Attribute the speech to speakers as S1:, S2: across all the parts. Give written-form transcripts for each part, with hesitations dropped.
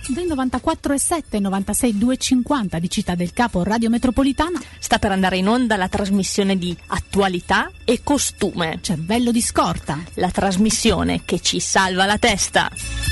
S1: Del 94,7 96,250 di Città del Capo, Radio Metropolitana.
S2: Sta per andare in onda la trasmissione di attualità e costume.
S1: Cervello di scorta.
S2: La trasmissione che ci salva la testa.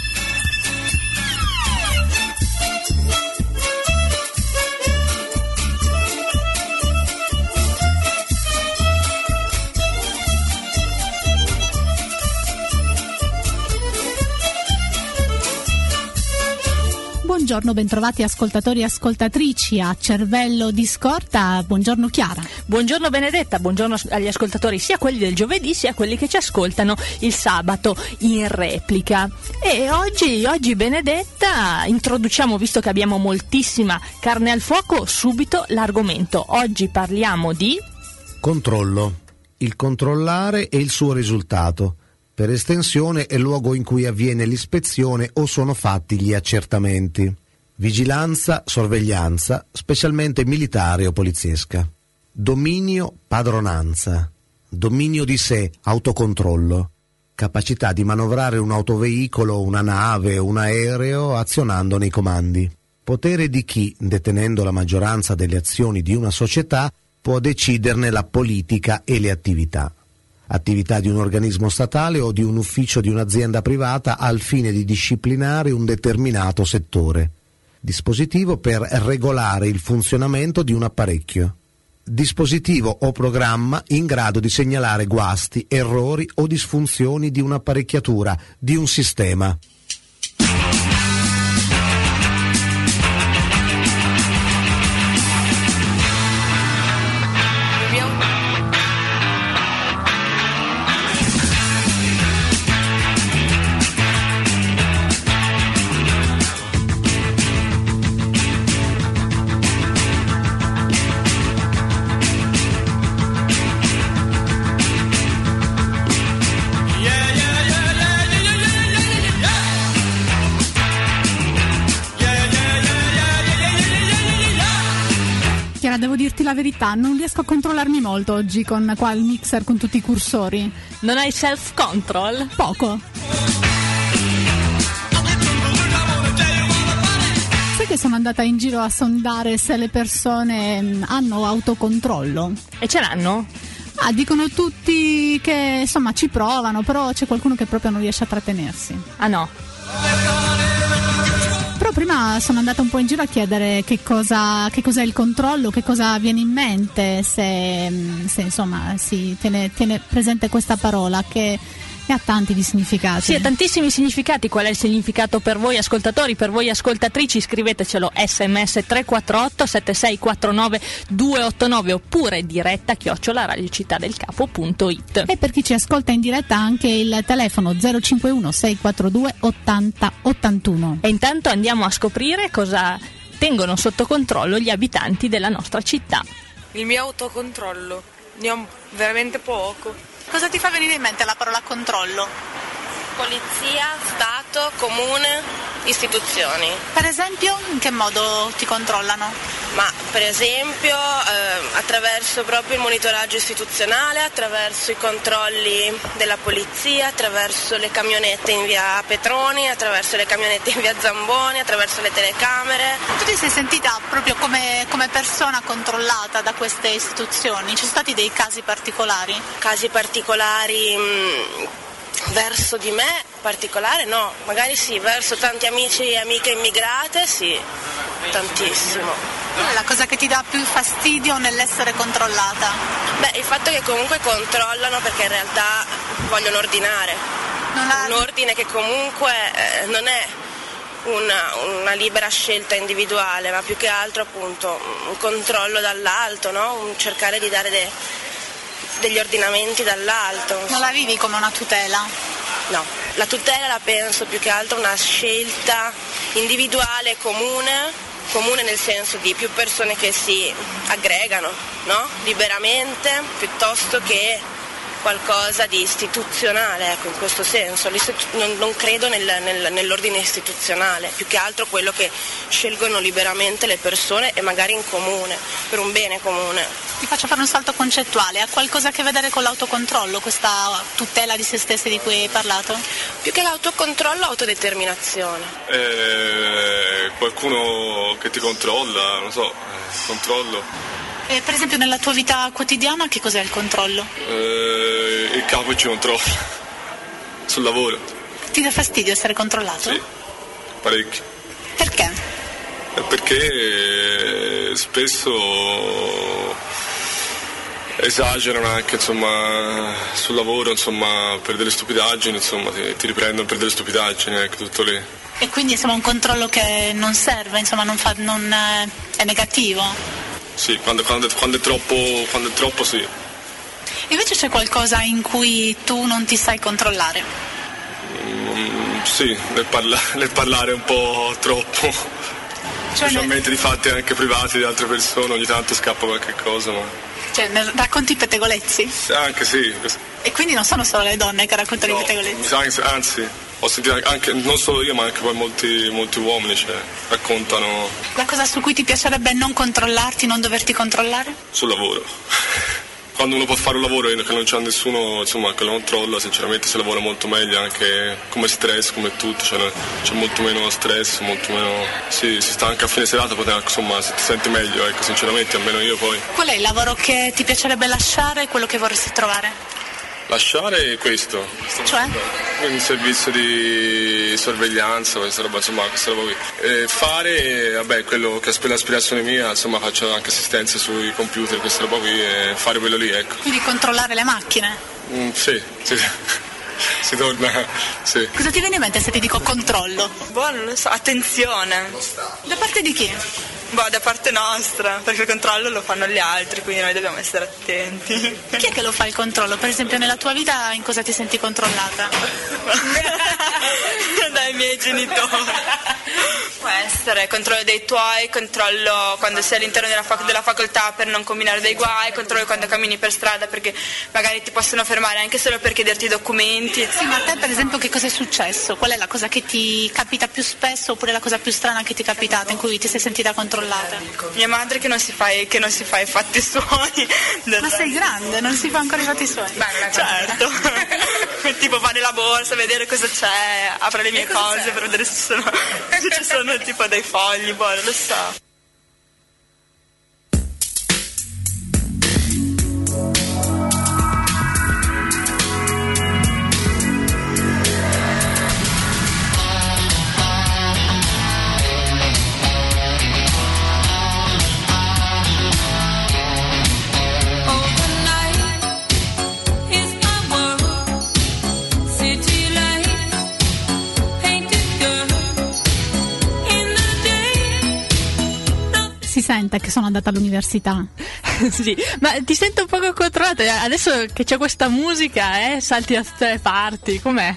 S1: Buongiorno, bentrovati ascoltatori e ascoltatrici a Cervello di Scorta. Buongiorno Chiara.
S2: Buongiorno Benedetta, buongiorno agli ascoltatori, sia quelli del giovedì sia quelli che ci ascoltano il sabato in replica. E oggi Benedetta introduciamo, visto che abbiamo moltissima carne al fuoco, subito l'argomento. Oggi parliamo di
S3: controllo, il controllare e il suo risultato. Per estensione è il luogo in cui avviene l'ispezione o sono fatti gli accertamenti. Vigilanza, sorveglianza, specialmente militare o poliziesca. Dominio, padronanza. Dominio di sé, autocontrollo. Capacità di manovrare un autoveicolo, una nave o un aereo azionandone i comandi. Potere di chi, detenendo la maggioranza delle azioni di una società, può deciderne la politica e le attività. Attività di un organismo statale o di un ufficio di un'azienda privata al fine di disciplinare un determinato settore. Dispositivo per regolare il funzionamento di un apparecchio. Dispositivo o programma in grado di segnalare guasti, errori o disfunzioni di un'apparecchiatura, di un sistema.
S1: Devo dirti la verità, non riesco a controllarmi molto oggi con qua il mixer con tutti i cursori.
S2: Non hai self-control?
S1: Poco. Sai che sono andata in giro a sondare se le persone hanno autocontrollo?
S2: E ce l'hanno?
S1: Dicono tutti che insomma ci provano, però c'è qualcuno che proprio non riesce a trattenersi.
S2: Ah no?
S1: Però prima sono andata un po' in giro a chiedere che cos'è il controllo, che cosa viene in mente se insomma si tiene presente questa parola che ha tanti di significati.
S2: Sì, ha tantissimi significati. Qual è il significato per voi ascoltatori, per voi ascoltatrici? Scrivetecelo sms 348 7649 289 oppure diretta @radiocittadelcapo.it.
S1: E per chi ci ascolta in diretta anche il telefono 051 642 80 81.
S2: E intanto andiamo a scoprire cosa tengono sotto controllo gli abitanti della nostra città.
S4: Il mio autocontrollo, ne ho veramente poco.
S1: Cosa ti fa venire in mente la parola controllo?
S4: Polizia, Stato, comune, istituzioni.
S1: Per esempio, in che modo ti controllano?
S4: Ma per esempio attraverso proprio il monitoraggio istituzionale, attraverso i controlli della polizia, attraverso le camionette in via Petroni, attraverso le camionette in via Zamboni, attraverso le telecamere.
S1: Tu ti sei sentita proprio come persona controllata da queste istituzioni? Ci sono stati dei casi particolari?
S4: Casi particolari verso di me particolare no, magari sì, verso tanti amici e amiche immigrate sì, tantissimo.
S1: Qual è la cosa che ti dà più fastidio nell'essere controllata?
S4: Beh, il fatto che comunque controllano perché in realtà vogliono ordinare. Un ordine che comunque non è una libera scelta individuale, ma più che altro appunto un controllo dall'alto, no? Un cercare di dare degli ordinamenti dall'alto.
S1: Non la vivi come una tutela?
S4: No, la tutela la penso più che altro una scelta individuale, comune nel senso di più persone che si aggregano, no? Liberamente, piuttosto che qualcosa di istituzionale, ecco, in questo senso. Non credo nell'ordine istituzionale, più che altro quello che scelgono liberamente le persone e magari in comune, per un bene comune.
S1: Ti faccio fare un salto concettuale, ha qualcosa a che vedere con l'autocontrollo, questa tutela di se stessi di cui hai parlato?
S4: Più che l'autocontrollo, autodeterminazione.
S5: Qualcuno che ti controlla, non so, controllo.
S1: Per esempio nella tua vita quotidiana che cos'è il controllo?
S5: Il capo ci controlla, sul lavoro.
S1: Ti dà fastidio essere controllato?
S5: Sì, parecchio.
S1: Perché?
S5: Perché spesso esagerano anche, insomma, sul lavoro, insomma, per delle stupidaggini, insomma, ti riprendono per delle stupidaggini, ecco, tutto lì.
S1: E quindi insomma un controllo che non serve, insomma non è negativo?
S5: Sì, quando è troppo sì.
S1: Invece c'è qualcosa in cui tu non ti sai controllare?
S5: Sì, nel parlare un po' troppo, specialmente di fatti anche privati di altre persone, ogni tanto scappa qualche cosa, ma...
S1: Cioè, racconti pettegolezzi?
S5: Anche sì.
S1: E quindi non sono solo le donne che raccontano i pettegolezzi?
S5: Anzi, ho sentito anche, non solo io, ma anche poi molti uomini, cioè, raccontano...
S1: La cosa su cui ti piacerebbe non controllarti, non doverti controllare?
S5: Sul lavoro. Quando uno può fare un lavoro che non c'è nessuno, insomma, che lo controlla, sinceramente si lavora molto meglio, anche come stress, come tutto, cioè, c'è molto meno stress, molto meno... Sì, si sta anche a fine serata, insomma, si ti senti meglio, ecco, sinceramente, almeno io poi.
S1: Qual è il lavoro che ti piacerebbe lasciare e quello che vorresti trovare?
S5: Lasciare questo.
S1: Cioè?
S5: Un servizio di sorveglianza, questa roba qui. E fare, vabbè, quello che è l'aspirazione mia, insomma, faccio anche assistenza sui computer, questa roba qui, e fare quello lì, ecco.
S1: Quindi controllare le macchine?
S5: Sì. Si torna, sì.
S1: Cosa ti viene in mente se ti dico controllo?
S6: Non lo so, attenzione.
S1: Da parte di chi?
S6: Da parte nostra, perché il controllo lo fanno gli altri, quindi noi dobbiamo essere attenti.
S1: Chi è che lo fa il controllo? Per esempio nella tua vita in cosa ti senti controllata?
S6: Dai miei genitori. Può essere controllo dei tuoi, controllo quando sei all'interno della facoltà per non combinare dei guai, controllo quando cammini per strada perché magari ti possono fermare anche solo per chiederti i documenti.
S1: Sì, ma a te per esempio che cosa è successo? Qual è la cosa che ti capita più spesso oppure la cosa più strana che ti è capitata in cui ti sei sentita controllata?
S6: Mia madre che non si fa i fatti suoi.
S1: Ma sei grande, non si fa ancora i fatti suoi?
S6: Certo. Tipo va nella borsa, vedere cosa c'è, apre le mie cose per vedere se ci sono tipo dei fogli, non lo so.
S1: Si sente che sono andata all'università.
S2: Sì, ma ti sento un poco controllata. Adesso che c'è questa musica, salti da tutte le parti, com'è?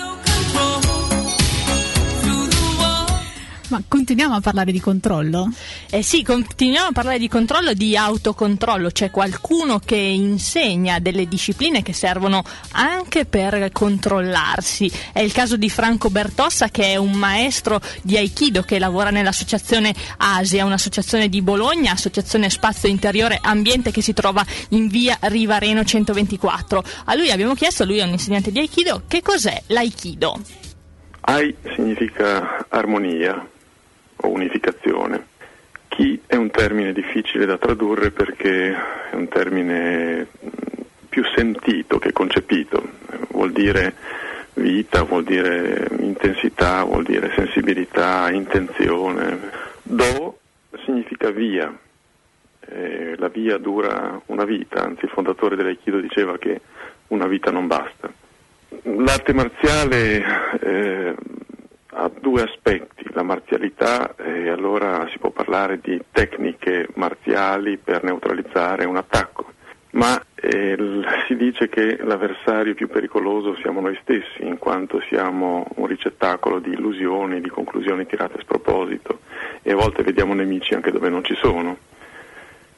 S1: Ma continuiamo a parlare di controllo?
S2: Sì, continuiamo a parlare di controllo, di autocontrollo. C'è qualcuno che insegna delle discipline che servono anche per controllarsi. È il caso di Franco Bertossa, che è un maestro di Aikido che lavora nell'associazione Asia, un'associazione di Bologna, associazione Spazio Interiore Ambiente, che si trova in via Rivareno 124. A lui abbiamo chiesto, lui è un insegnante di Aikido, che cos'è l'Aikido?
S7: Ai significa armonia o unificazione. Ki è un termine difficile da tradurre perché è un termine più sentito che concepito. Vuol dire vita, vuol dire intensità, vuol dire sensibilità, intenzione. Do significa via. La via dura una vita, anzi il fondatore dell'Aikido diceva che una vita non basta. L'arte marziale ha due aspetti, la marzialità, e allora si può parlare di tecniche marziali per neutralizzare un attacco, ma si dice che l'avversario più pericoloso siamo noi stessi, in quanto siamo un ricettacolo di illusioni, di conclusioni tirate a sproposito, e a volte vediamo nemici anche dove non ci sono.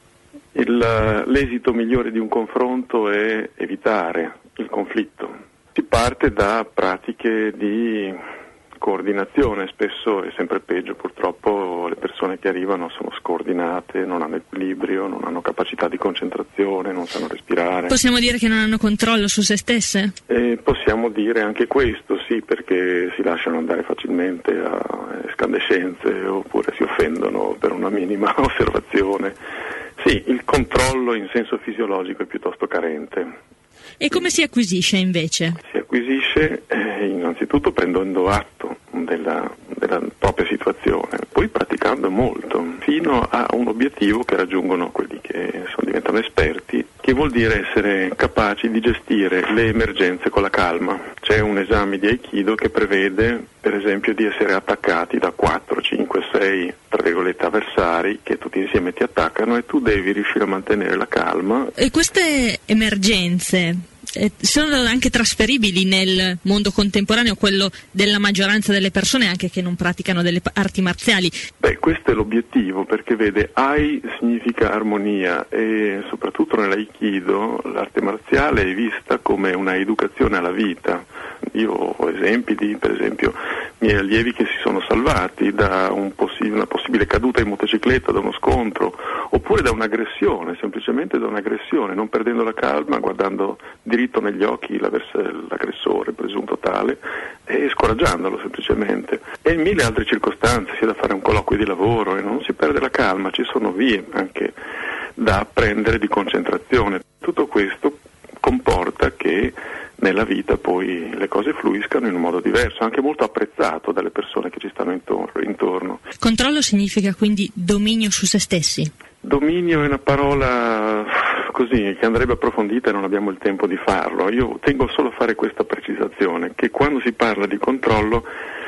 S7: L'esito migliore di un confronto è evitare il conflitto. Si parte da pratiche di coordinazione, spesso è sempre peggio, purtroppo le persone che arrivano sono scordinate, non hanno equilibrio, non hanno capacità di concentrazione, non sanno respirare.
S2: Possiamo dire che non hanno controllo su se stesse?
S7: Possiamo dire anche questo, sì, perché si lasciano andare facilmente a escandescenze oppure si offendono per una minima osservazione. Sì, il controllo in senso fisiologico è piuttosto carente.
S2: E come si acquisisce invece?
S7: Si acquisisce innanzitutto prendendo atto della propria situazione, poi praticando molto, fino a un obiettivo che raggiungono quelli che diventano esperti, che vuol dire essere capaci di gestire le emergenze con la calma. C'è un esame di Aikido che prevede, per esempio, di essere attaccati da 4, 5, 6, tra virgolette, avversari che tutti insieme ti attaccano e tu devi riuscire a mantenere la calma.
S2: E queste emergenze sono anche trasferibili nel mondo contemporaneo, quello della maggioranza delle persone anche che non praticano delle arti marziali?
S7: Questo è l'obiettivo, perché vede, Ai significa armonia e soprattutto nell'Aikido l'arte marziale è vista come una educazione alla vita. Io ho esempi di, per esempio, miei allievi che si sono salvati da una possibile caduta in motocicletta, da uno scontro, oppure da un'aggressione, semplicemente da un'aggressione, non perdendo la calma, guardando diritto negli occhi l'aggressore presunto tale e scoraggiandolo semplicemente. E in mille altre circostanze, sia da fare un colloquio di lavoro e non si perde la calma, ci sono vie anche da apprendere di concentrazione. Tutto questo comporta che nella vita poi le cose fluiscano in un modo diverso, anche molto apprezzato dalle persone che ci stanno intorno.
S2: Controllo significa quindi dominio su se stessi?
S7: Dominio è una parola così che andrebbe approfondita e non abbiamo il tempo di farlo. Io tengo solo a fare questa precisazione, che quando si parla di controllo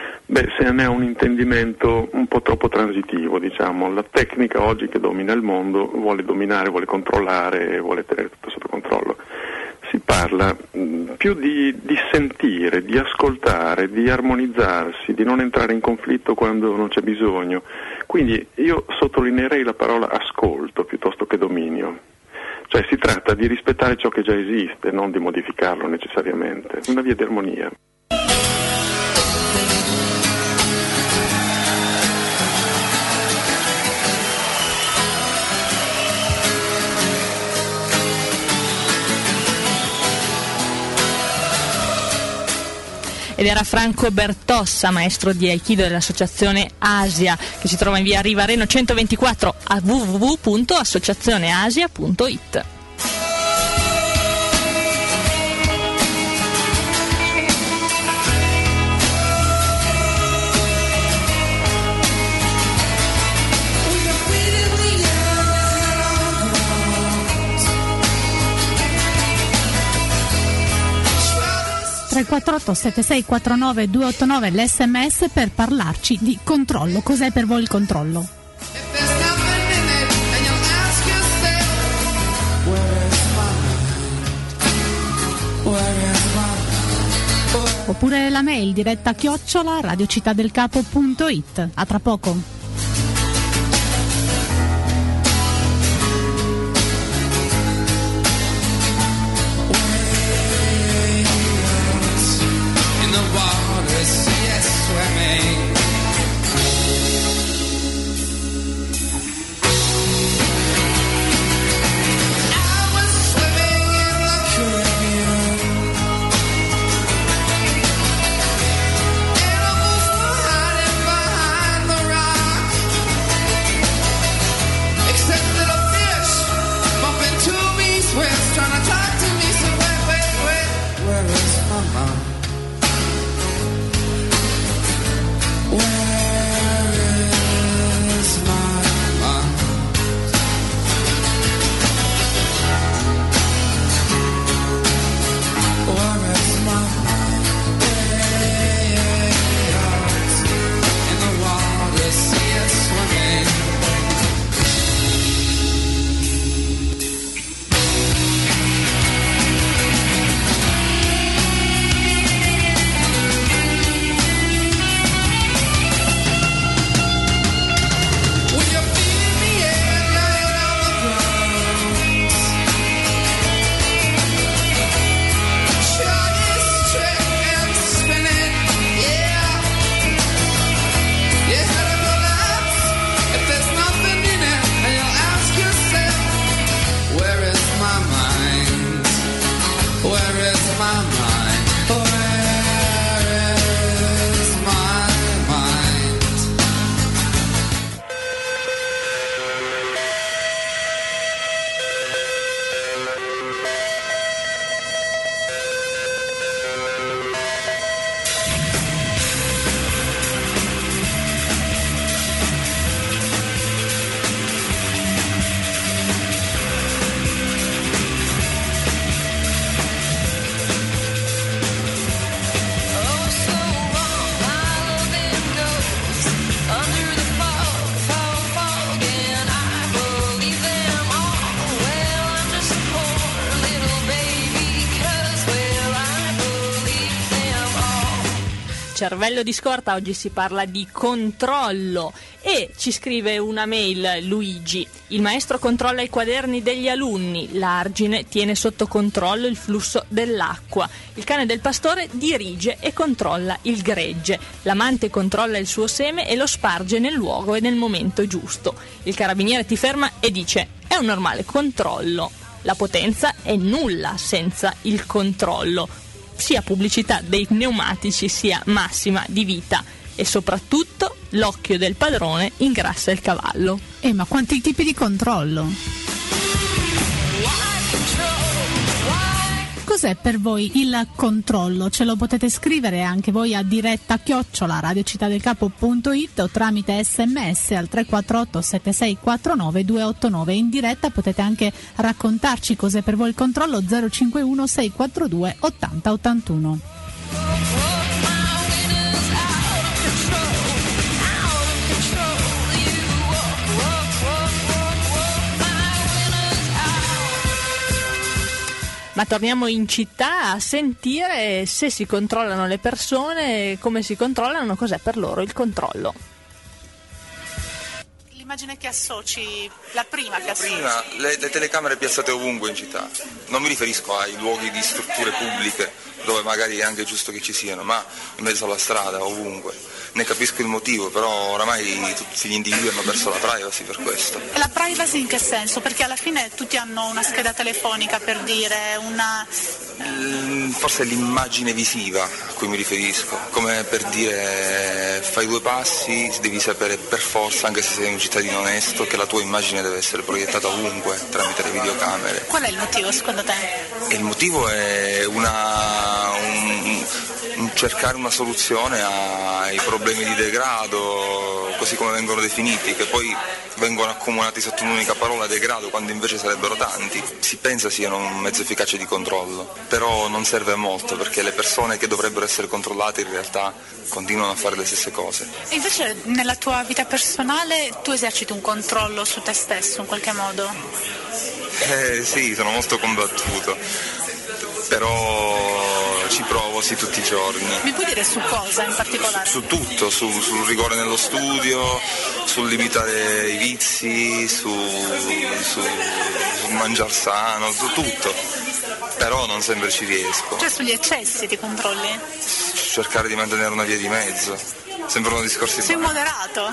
S7: se ne ha un intendimento un po' troppo transitivo, diciamo. La tecnica oggi che domina il mondo vuole dominare, vuole controllare, vuole tenere tutto sotto controllo. Si parla più di sentire, di ascoltare, di armonizzarsi, di non entrare in conflitto quando non c'è bisogno. Quindi io sottolineerei la parola ascolto piuttosto che dominio. Cioè si tratta di rispettare ciò che già esiste, non di modificarlo necessariamente. Una via di armonia.
S2: Ed era Franco Bertossa, maestro di Aikido dell'Associazione Asia, che si trova in via Rivareno 124 a www.associazioneasia.it.
S1: 348 7649 289 l'SMS per parlarci di controllo. Cos'è per voi il controllo? Oppure la mail diretta @ radiocittadelcapo.it. A tra poco.
S2: cervello di scorta, oggi si parla di controllo e ci scrive una mail Luigi: il maestro controlla i quaderni degli alunni, l'argine tiene sotto controllo il flusso dell'acqua, il cane del pastore dirige e controlla il gregge, l'amante controlla il suo seme e lo sparge nel luogo e nel momento giusto, il carabiniere ti ferma e dice: è un normale controllo. La potenza è nulla senza il controllo, sia pubblicità dei pneumatici sia massima di vita, e soprattutto l'occhio del padrone ingrassa il cavallo.
S1: Ma quanti tipi di controllo? Cos'è per voi il controllo? Ce lo potete scrivere anche voi a diretta@radiocittadelcapo.it o tramite SMS al 348 7649 289. In diretta potete anche raccontarci cos'è per voi il controllo. 051 642 80 81.
S2: Ma torniamo in città a sentire se si controllano le persone, come si controllano, cos'è per loro il controllo.
S1: L'immagine che associ, la prima che associ.
S8: Prima, le telecamere piazzate ovunque in città. Non mi riferisco ai luoghi di strutture pubbliche, dove magari è anche giusto che ci siano, ma in mezzo alla strada, ovunque. Ne capisco il motivo, però oramai tutti gli individui hanno perso la privacy per questo.
S1: La privacy in che senso? Perché alla fine tutti hanno una scheda telefonica, per dire, una...
S8: Forse è l'immagine visiva a cui mi riferisco, come per dire fai due passi, devi sapere per forza, anche se sei un cittadino onesto, che la tua immagine deve essere proiettata ovunque tramite le videocamere.
S1: Qual è il motivo secondo te?
S8: E il motivo è cercare una soluzione ai problemi di degrado, così come vengono definiti, che poi vengono accomunati sotto un'unica parola, degrado, quando invece sarebbero tanti. Si pensa siano un mezzo efficace di controllo, però non serve a molto, perché le persone che dovrebbero essere controllate in realtà continuano a fare le stesse cose.
S1: E invece nella tua vita personale tu eserciti un controllo su te stesso in qualche modo?
S8: Sì, sono molto combattuto, però ci provo sì tutti i giorni.
S1: Mi puoi dire su cosa in particolare?
S8: Su tutto, sul rigore nello studio, sul limitare i vizi, sul mangiar sano, su tutto, però non sempre ci riesco.
S1: Cioè sugli eccessi ti controlli?
S8: Cercare di mantenere una via di mezzo, sembrano discorsi...
S1: Sei moderato?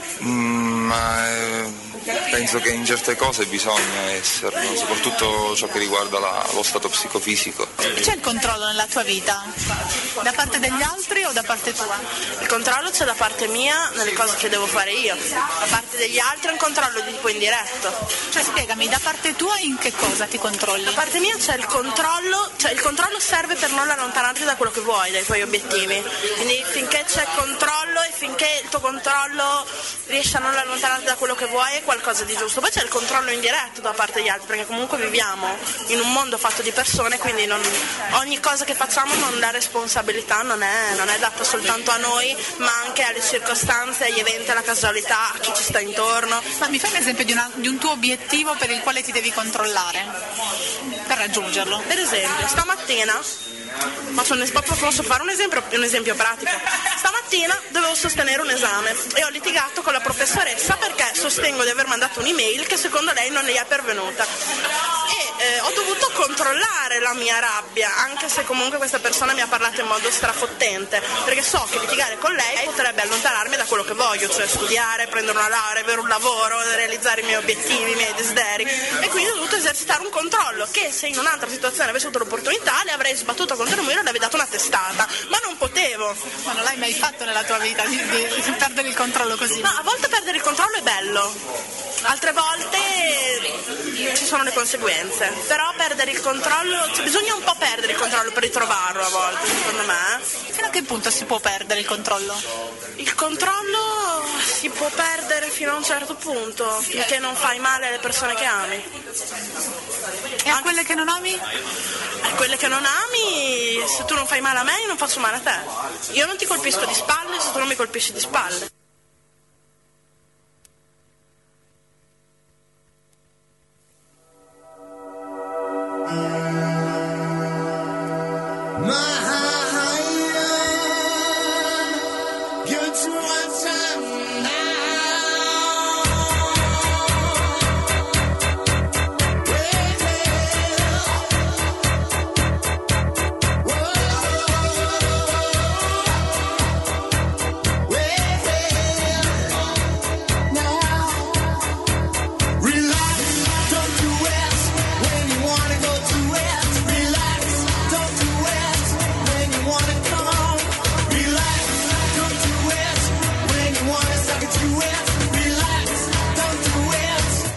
S8: Penso che in certe cose bisogna esserlo, soprattutto ciò che riguarda lo stato psicofisico.
S1: C'è il controllo nella tua vita? Da parte degli altri o da parte tua?
S4: Il controllo c'è da parte mia nelle cose che devo fare io, da parte degli altri è un controllo di tipo indiretto.
S1: Cioè spiegami, da parte tua in che cosa ti controlli?
S4: Da parte mia c'è il controllo, cioè il controllo serve per non allontanarti da quello che vuoi, dai tuoi obiettivi. Quindi finché c'è controllo e finché il tuo controllo riesce a non allontanarti da quello che vuoi è qualcosa di giusto. Poi c'è il controllo indiretto da parte degli altri, perché comunque viviamo in un mondo fatto di persone, quindi ogni cosa che facciamo, la responsabilità non è data soltanto a noi, ma anche alle circostanze, agli eventi, alla casualità, a chi ci sta intorno.
S1: Ma mi fai un esempio di un tuo obiettivo per il quale ti devi controllare per raggiungerlo?
S4: Per esempio, stamattina posso fare un esempio pratico. Stamattina dovevo sostenere un esame e ho litigato con la professoressa perché sostengo di aver mandato un'email che secondo lei non gli è pervenuta e ho dovuto controllare la mia rabbia, anche se comunque questa persona mi ha parlato in modo strafottente, perché so che litigare con lei potrebbe allontanarmi da quello che voglio, cioè studiare, prendere una laurea, avere un lavoro, realizzare i miei obiettivi, i miei desideri, e quindi ho dovuto esercitare un controllo che se in un'altra situazione avessi avuto l'opportunità le avrei sbattuto contro il muro e le avrei dato una testata, ma non potevo.
S1: Ma non l'hai mai fatto nella tua vita di perdere il controllo così?
S4: No, a volte perdere il controllo è bello, altre volte ci sono le conseguenze, però perdere il controllo, bisogna un po' perdere il controllo per ritrovarlo a volte, secondo me.
S1: Fino a che punto si può perdere il controllo?
S4: Il controllo si può perdere fino a un certo punto, finché non fai male alle persone che ami.
S1: E a quelle che non ami?
S4: A quelle che non ami, se tu non fai male a me, io non faccio male a te. Io non ti colpisco di spalle se tu non mi colpisci di spalle.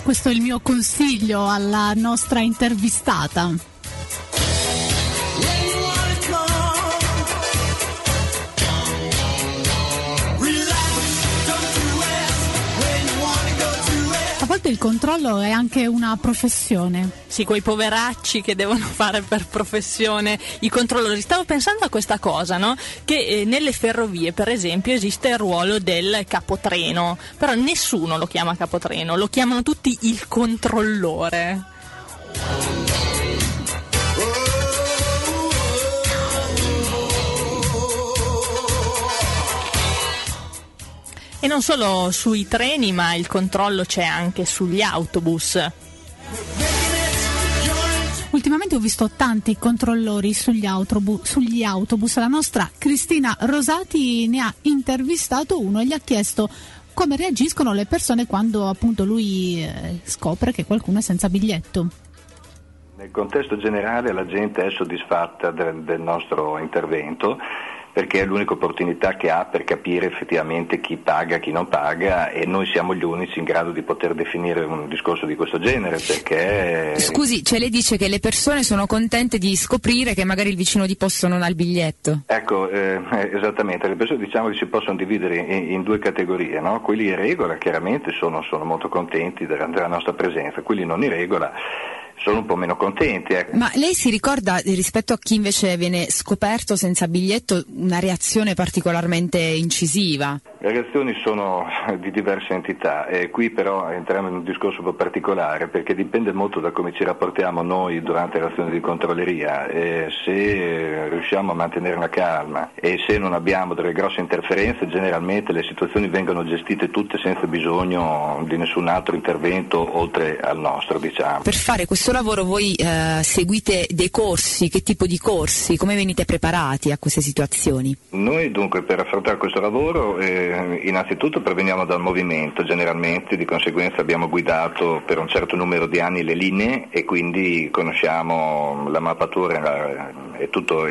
S1: questo è il mio consiglio alla nostra intervistata. A volte il controllo è anche una professione.
S2: Sì, quei poveracci che devono fare per professione i controllori. Stavo pensando a questa cosa, no? Che nelle ferrovie, per esempio, esiste il ruolo del capotreno, però nessuno lo chiama capotreno, lo chiamano tutti il controllore. E non solo sui treni, ma il controllo c'è anche sugli autobus.
S1: Ultimamente ho visto tanti controllori sugli autobus. La nostra Cristina Rosati ne ha intervistato uno e gli ha chiesto come reagiscono le persone quando appunto lui scopre che qualcuno è senza biglietto.
S9: Nel contesto generale la gente è soddisfatta del nostro intervento, perché è l'unica opportunità che ha per capire effettivamente chi paga, chi non paga, e noi siamo gli unici in grado di poter definire un discorso di questo genere, perché...
S10: Scusi, cioè lei dice che le persone sono contente di scoprire che magari il vicino di posto non ha il biglietto?
S9: Ecco, esattamente, le persone diciamo che si possono dividere in due categorie, no? Quelli in regola chiaramente sono molto contenti della nostra presenza, quelli non in regola sono un po' meno contenti.
S10: Ma lei si ricorda, rispetto a chi invece viene scoperto senza biglietto, una reazione particolarmente incisiva?
S9: Le reazioni sono di diverse entità, qui però entriamo in un discorso un po' particolare, perché dipende molto da come ci rapportiamo noi durante l'azione di controlleria. Se riusciamo a mantenere la calma e se non abbiamo delle grosse interferenze, generalmente le situazioni vengono gestite tutte senza bisogno di nessun altro intervento oltre al nostro, diciamo.
S10: Per fare questo lavoro voi seguite dei corsi? Che tipo di corsi? Come venite preparati a queste situazioni?
S9: Noi dunque per affrontare questo lavoro innanzitutto proveniamo dal movimento generalmente, di conseguenza abbiamo guidato per un certo numero di anni le linee e quindi conosciamo la mappatura e tutto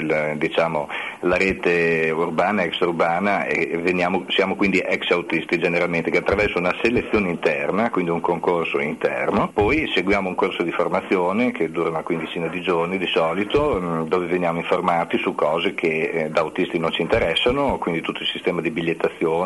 S9: la rete urbana e extraurbana, e siamo quindi ex autisti generalmente, che attraverso una selezione interna, quindi un concorso interno, poi seguiamo un corso di formazione che dura una quindicina di giorni di solito, dove veniamo informati su cose che da autisti non ci interessano, quindi tutto il sistema di bigliettazione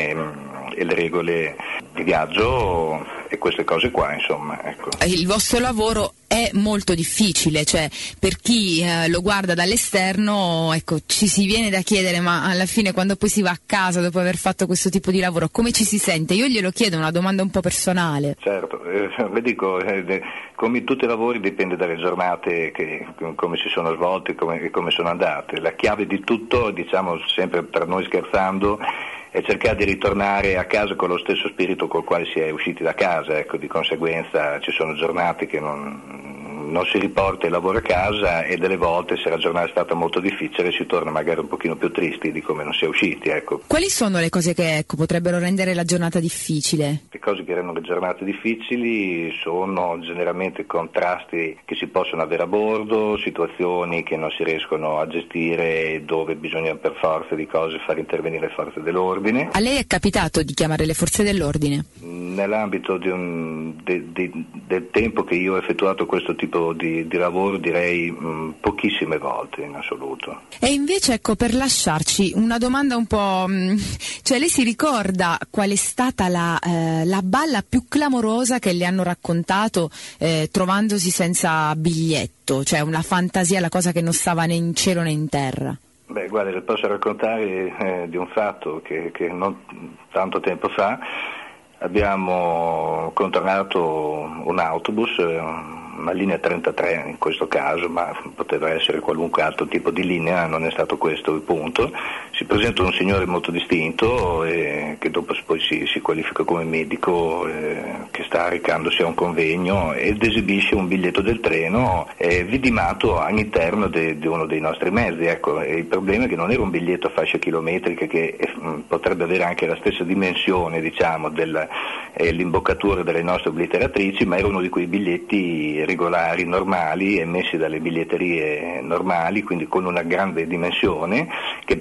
S9: e le regole di viaggio e queste cose qua, insomma. Ecco.
S10: Il vostro lavoro è molto difficile, cioè per chi lo guarda dall'esterno, ecco, ci si viene da chiedere, ma alla fine quando poi si va a casa dopo aver fatto questo tipo di lavoro, come ci si sente? Io glielo chiedo, una domanda un po' personale.
S9: Certo, le dico, come in tutti i lavori dipende dalle giornate come si sono svolte e come sono andate. La chiave di tutto, diciamo sempre per noi scherzando, è cercare di ritornare a casa con lo stesso spirito col quale si è usciti da casa, ecco, di conseguenza ci sono giornate che non si riporta il lavoro a casa, e delle volte, se la giornata è stata molto difficile, si torna magari un pochino più tristi di come non si è usciti, ecco.
S10: Quali sono le cose che potrebbero rendere la giornata difficile?
S9: Le cose che rendono le giornate difficili sono generalmente contrasti che si possono avere a bordo, situazioni che non si riescono a gestire, dove bisogna per forza di cose far intervenire le forze dell'ordine.
S10: A lei è capitato di chiamare le forze dell'ordine?
S9: Nell'ambito del tempo che io ho effettuato questo tipo di lavoro, direi pochissime volte in assoluto.
S10: E invece, ecco, per lasciarci una domanda un po', cioè lei si ricorda qual è stata la balla più clamorosa che le hanno raccontato trovandosi senza biglietto, cioè una fantasia, la cosa che non stava né in cielo né in terra?
S9: Beh, guarda, le posso raccontare di un fatto che non tanto tempo fa abbiamo controllato un autobus, una linea 33 in questo caso, ma poteva essere qualunque altro tipo di linea, non è stato questo il punto. Si presenta un signore molto distinto che dopo poi si qualifica come medico, che sta recandosi a un convegno ed esibisce un biglietto del treno vidimato all'interno di uno dei nostri mezzi. Ecco, il problema è che non era un biglietto a fascia chilometrica che potrebbe avere anche la stessa dimensione, diciamo, dell'imboccatura delle nostre obliteratrici, ma era uno di quei biglietti regolari, normali, emessi dalle biglietterie normali, quindi con una grande dimensione, che per farlo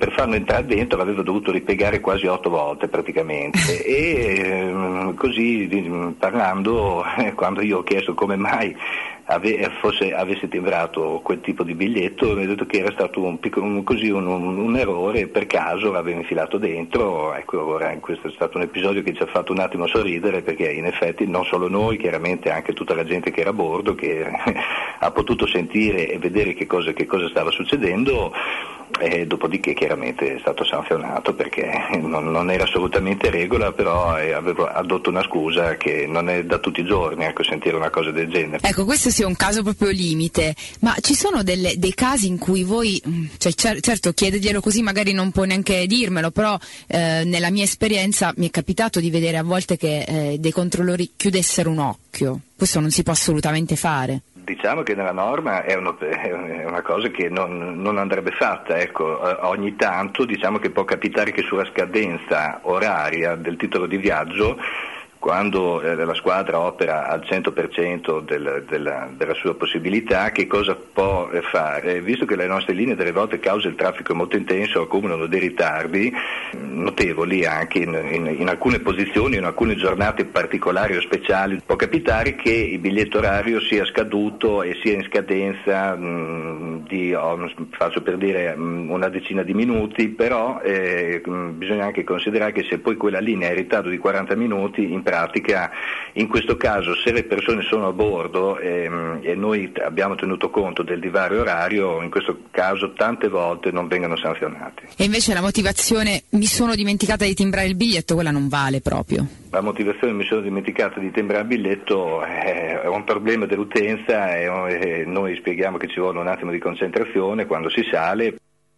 S9: entrare dentro, l'avevo dovuto ripiegare quasi 8 volte praticamente e così parlando, quando io ho chiesto come mai avesse timbrato quel tipo di biglietto, mi ha detto che era stato un errore, per caso l'aveva infilato dentro. Ecco, ora questo è stato un episodio che ci ha fatto un attimo sorridere, perché in effetti non solo noi, chiaramente anche tutta la gente che era a bordo, che ha potuto sentire e vedere che cosa stava succedendo, e dopodiché chiaramente è stato sanzionato perché non era assolutamente regola, però avevo addotto una scusa che non è da tutti i giorni, ecco, sentire una cosa del genere.
S10: Ecco, questo sia un caso proprio limite, ma ci sono dei casi in cui voi, cioè certo chiederglielo così magari non può neanche dirmelo, però nella mia esperienza mi è capitato di vedere a volte che dei controllori chiudessero un occhio. Questo non si può assolutamente fare.
S9: Diciamo che nella norma è una cosa che non andrebbe fatta, ecco. Ogni tanto diciamo che può capitare che sulla scadenza oraria del titolo di viaggio, quando la squadra opera al 100% della sua possibilità, che cosa può fare? Visto che le nostre linee delle volte causa il traffico molto intenso, accumulano dei ritardi notevoli anche in alcune posizioni, in alcune giornate particolari o speciali, può capitare che il biglietto orario sia scaduto e sia in scadenza faccio per dire una decina di minuti, però bisogna anche considerare che se poi quella linea è in ritardo di 40 minuti, in pratica, in questo caso, se le persone sono a bordo e noi abbiamo tenuto conto del divario orario, in questo caso tante volte non vengono sanzionati.
S10: E invece la motivazione mi sono dimenticata di timbrare il biglietto, quella non vale proprio.
S9: La motivazione mi sono dimenticata di timbrare il biglietto è un problema dell'utenza e noi spieghiamo che ci vuole un attimo di concentrazione quando si sale.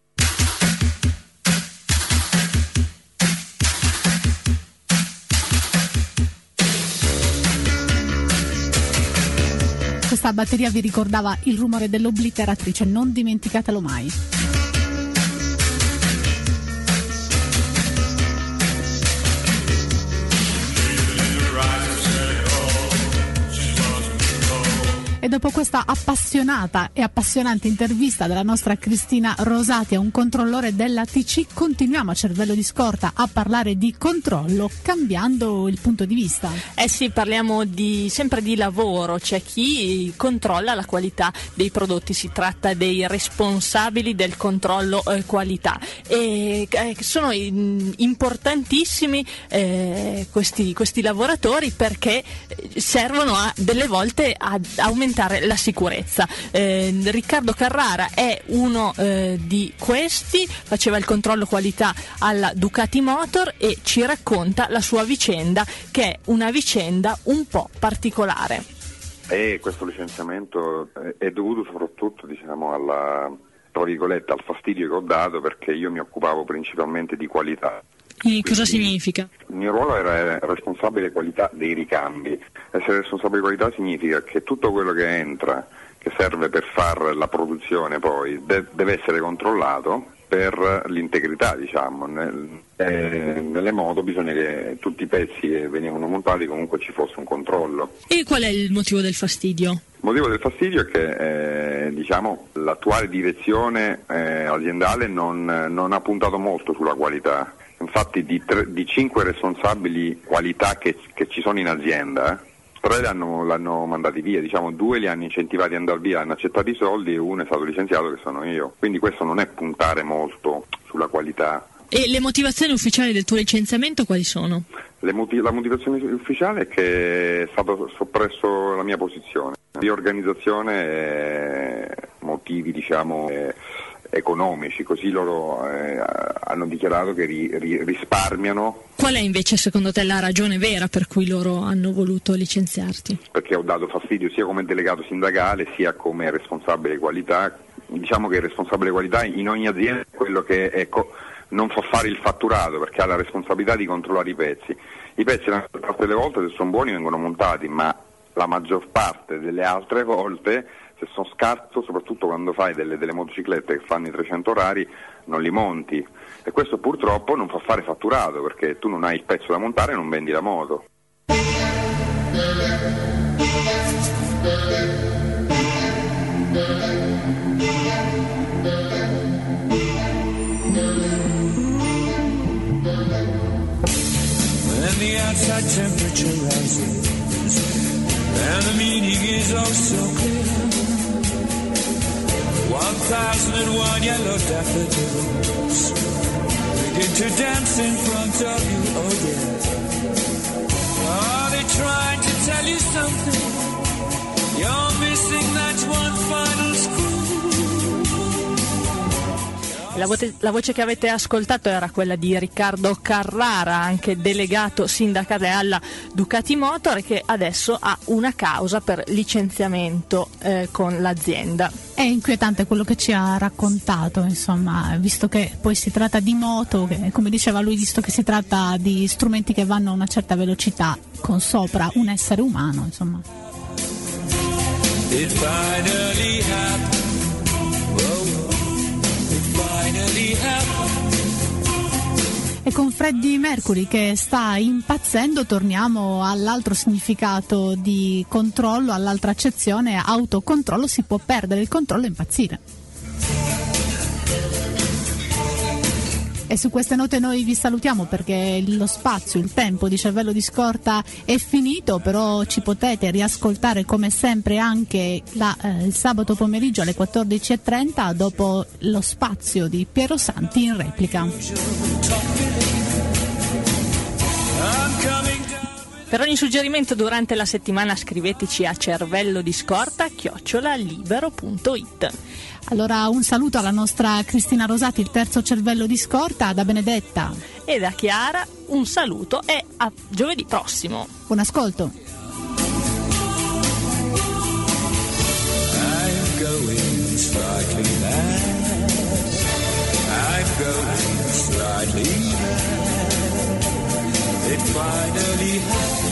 S1: Questa batteria vi ricordava il rumore dell'obliteratrice, non dimenticatelo mai. E dopo questa appassionata e appassionante intervista della nostra Cristina Rosati a un controllore dell'ATC, continuiamo a cervello di scorta a parlare di controllo, cambiando il punto di vista.
S2: Sì, parliamo sempre di lavoro. C'è chi controlla la qualità dei prodotti, si tratta dei responsabili del controllo qualità, e sono importantissimi questi lavoratori, perché servono delle volte ad aumentare la sicurezza. Riccardo Carrara è uno di questi, faceva il controllo qualità alla Ducati Motor e ci racconta la sua vicenda, che è una vicenda un po' particolare.
S7: Questo licenziamento è dovuto soprattutto, al fastidio che ho dato, perché io mi occupavo principalmente di qualità.
S2: E cosa significa?
S7: Il mio ruolo era responsabile qualità dei ricambi. Essere responsabile qualità significa che tutto quello che entra, che serve per fare la produzione poi, deve essere controllato per l'integrità, nelle moto bisogna che tutti i pezzi che venivano montati comunque ci fosse un controllo.
S2: E qual è il motivo del fastidio?
S7: Il motivo del fastidio è che l'attuale direzione aziendale non ha puntato molto sulla qualità. Infatti di 5 responsabili qualità che ci sono in azienda, 3 l'hanno mandati via, 2 li hanno incentivati ad andare via, hanno accettato i soldi, e 1 è stato licenziato, che sono io. Quindi questo non è puntare molto sulla qualità.
S2: E le motivazioni ufficiali del tuo licenziamento quali sono?
S7: La motivazione ufficiale è che è stato soppresso la mia posizione. Riorganizzazione, motivi economici, così loro hanno dichiarato che risparmiano.
S2: Qual è invece secondo te la ragione vera per cui loro hanno voluto licenziarti?
S7: Perché ho dato fastidio sia come delegato sindacale sia come responsabile qualità. Diciamo che il responsabile qualità in ogni azienda è quello che non fa fare il fatturato, perché ha la responsabilità di controllare i pezzi. I pezzi la maggior parte delle volte, se sono buoni, vengono montati, ma la maggior parte delle altre volte, se sono scarso, soprattutto quando fai delle motociclette che fanno i 300 orari, non li monti, e questo purtroppo non fa fare fatturato, perché tu non hai il pezzo da montare e non vendi la moto.
S11: the outside temperature rises, and the meaning is oh so clear. 1001 yellow daffodils begin to dance in front of you, oh yeah. Are they trying to tell you something? You're missing that one final screw.
S2: La voce che avete ascoltato era quella di Riccardo Carrara, anche delegato sindacale alla Ducati Motor, che adesso ha una causa per licenziamento con l'azienda.
S1: È inquietante quello che ci ha raccontato, insomma, visto che poi si tratta di moto, che, come diceva lui, visto che si tratta di strumenti che vanno a una certa velocità con sopra un essere umano, insomma.
S11: It finally happened.
S1: E con Freddie Mercury che sta impazzendo torniamo all'altro significato di controllo, all'altra accezione, autocontrollo. Si può perdere il controllo e impazzire. E su queste note noi vi salutiamo perché lo spazio, il tempo di Cervello di Scorta è finito, però ci potete riascoltare come sempre anche il sabato pomeriggio alle 14:30 dopo lo spazio di Piero Santi in replica.
S2: Per ogni suggerimento durante la settimana scriveteci a cervellodiscorta@libero.it.
S1: Allora un saluto alla nostra Cristina Rosati, il terzo cervello di Scorta, da Benedetta
S2: e da Chiara, un saluto e a giovedì prossimo.
S1: Buon ascolto.
S11: I'm going slightly mad. I'm going slightly mad. It finally happened.